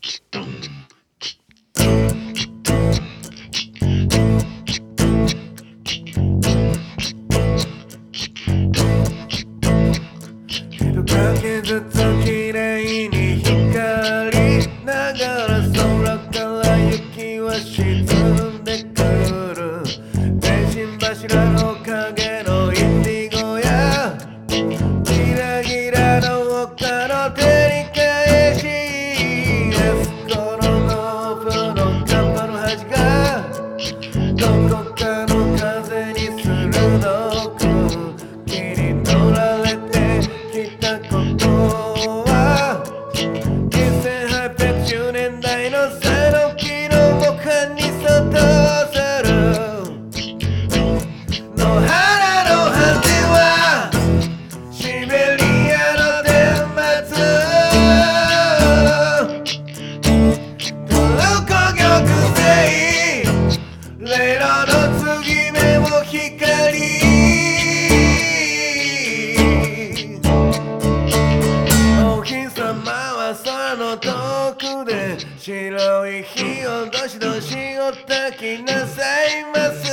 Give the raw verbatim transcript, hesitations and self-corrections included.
一かけずつきれいに光りながら空から雪は沈んでくる。電信柱の影のインディゴやギラギラの丘の照り返し、エスコロのお風呂のカッパの端がどこかの風に鋭く切り取られてきたことはせんはっぴゃくじゅうねんだいのさぬきの木版にそっとする野原の果てはシベリアの天末、トルコ玉砕レロの継ぎ目も光、お日様は空の遠くで白い火をどしどしお焚きなさいませ。